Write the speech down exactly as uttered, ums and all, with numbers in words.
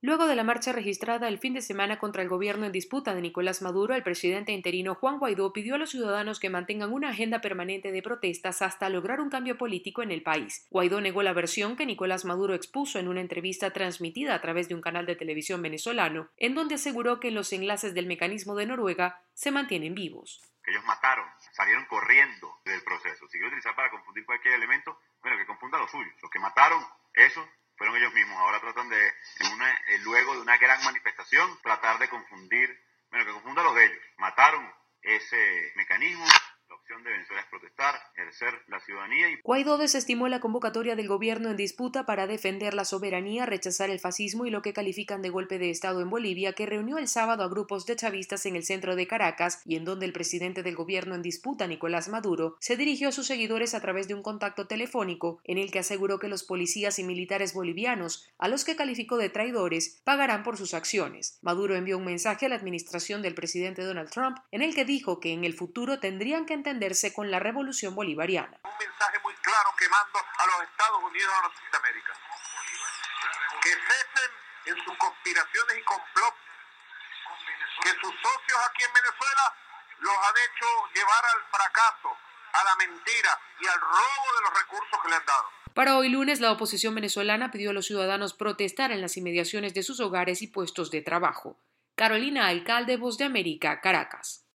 Luego de la marcha registrada el fin de semana contra el gobierno en disputa de Nicolás Maduro, el presidente interino Juan Guaidó pidió a los ciudadanos que mantengan una agenda permanente de protestas hasta lograr un cambio político en el país. Guaidó negó la versión que Nicolás Maduro expuso en una entrevista transmitida a través de un canal de televisión venezolano, en donde aseguró que los enlaces del mecanismo de Noruega se mantienen vivos. Ellos mataron, salieron corriendo del proceso. Si quiere utilizar para confundir cualquier elemento, bueno, que confunda los suyos. Los que mataron, eso fueron ellos mismos. Ahora tratan de, en una, eh, luego de una gran manifestación, tratar de confundir, bueno, que confunda los de ellos. Mataron ese mecanismo. La opción de Venezuela es protestar, ejercer la ciudadanía. Y... Guaidó desestimó la convocatoria del gobierno en disputa para defender la soberanía, rechazar el fascismo y lo que califican de golpe de Estado en Bolivia, que reunió el sábado a grupos de chavistas en el centro de Caracas y en donde el presidente del gobierno en disputa, Nicolás Maduro, se dirigió a sus seguidores a través de un contacto telefónico en el que aseguró que los policías y militares bolivianos, a los que calificó de traidores, pagarán por sus acciones. Maduro envió un mensaje a la administración del presidente Donald Trump en el que dijo que en el futuro tendrían que entenderse con la revolución bolivariana. Un mensaje muy claro que mando a los Estados Unidos de Norteamérica. Que cesen en sus conspiraciones y complot, que sus socios aquí en Venezuela los han hecho llevar al fracaso, a la mentira y al robo de los recursos que le han dado. Para hoy lunes, la oposición venezolana pidió a los ciudadanos protestar en las inmediaciones de sus hogares y puestos de trabajo. Carolina Alcalde, Voz de América, Caracas.